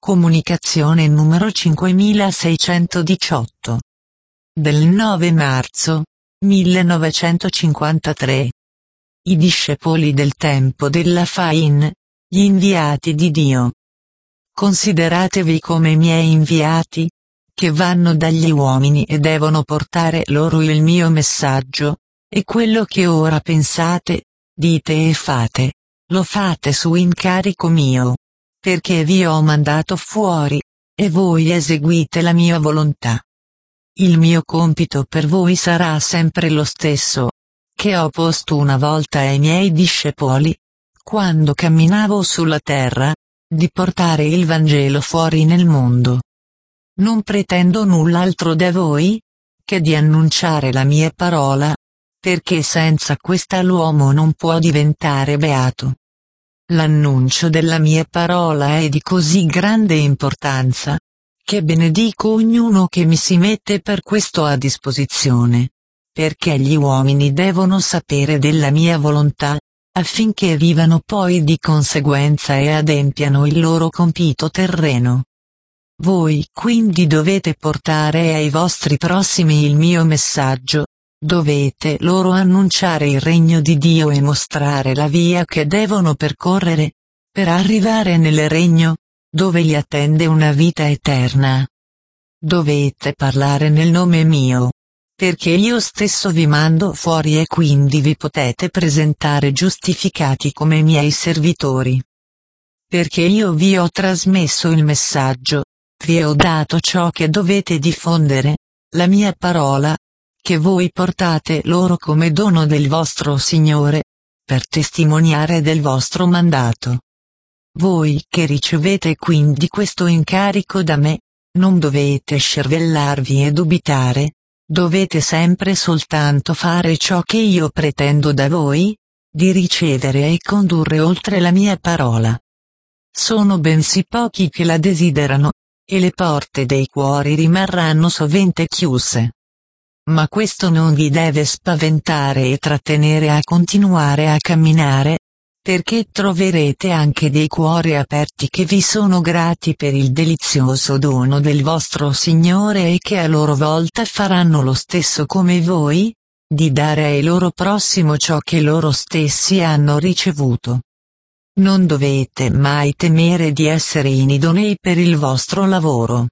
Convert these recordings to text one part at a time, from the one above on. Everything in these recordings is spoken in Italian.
Comunicazione numero 5618. Del 9 marzo 1953. I discepoli del tempo della Fain, gli inviati di Dio. Consideratevi come miei inviati, che vanno dagli uomini e devono portare loro il mio messaggio, e quello che ora pensate, dite e fate, lo fate su incarico mio, perché vi ho mandato fuori, e voi eseguite la mia volontà. Il mio compito per voi sarà sempre lo stesso, che ho posto una volta ai miei discepoli, quando camminavo sulla terra, di portare il Vangelo fuori nel mondo. Non pretendo null'altro da voi, che di annunciare la mia parola, perché senza questa l'uomo non può diventare beato. L'annuncio della mia parola è di così grande importanza, che benedico ognuno che mi si mette per questo a disposizione, perché gli uomini devono sapere della mia volontà, affinché vivano poi di conseguenza e adempiano il loro compito terreno. Voi quindi dovete portare ai vostri prossimi il mio messaggio, dovete loro annunciare il regno di Dio e mostrare la via che devono percorrere, per arrivare nel regno, dove li attende una vita eterna. Dovete parlare nel nome mio, perché io stesso vi mando fuori e quindi vi potete presentare giustificati come miei servitori. Perché io vi ho trasmesso il messaggio, vi ho dato ciò che dovete diffondere, la mia parola, che voi portate loro come dono del vostro Signore, per testimoniare del vostro mandato. Voi che ricevete quindi questo incarico da me, non dovete scervellarvi e dubitare, dovete sempre soltanto fare ciò che io pretendo da voi, di ricevere e condurre oltre la mia parola. Sono bensì pochi che la desiderano, e le porte dei cuori rimarranno sovente chiuse. Ma questo non vi deve spaventare e trattenere a continuare a camminare, perché troverete anche dei cuori aperti che vi sono grati per il delizioso dono del vostro Signore e che a loro volta faranno lo stesso come voi, di dare ai loro prossimo ciò che loro stessi hanno ricevuto. Non dovete mai temere di essere inidonei per il vostro lavoro.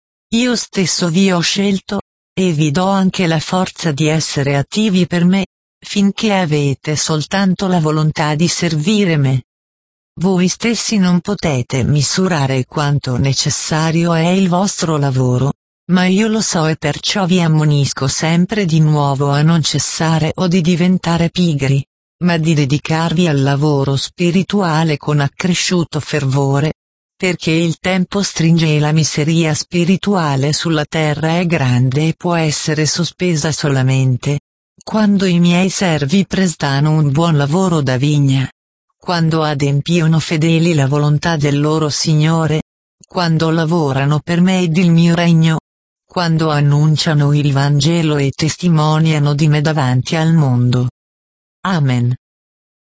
Io stesso vi ho scelto, e vi do anche la forza di essere attivi per me, finché avete soltanto la volontà di servire me. Voi stessi non potete misurare quanto necessario è il vostro lavoro, ma io lo so e perciò vi ammonisco sempre di nuovo a non cessare o di diventare pigri, ma di dedicarvi al lavoro spirituale con accresciuto fervore, perché il tempo stringe e la miseria spirituale sulla terra è grande e può essere sospesa solamente quando i miei servi prestano un buon lavoro da vigna, quando adempiono fedeli la volontà del loro Signore, quando lavorano per me ed il mio regno, quando annunciano il Vangelo e testimoniano di me davanti al mondo. Amen.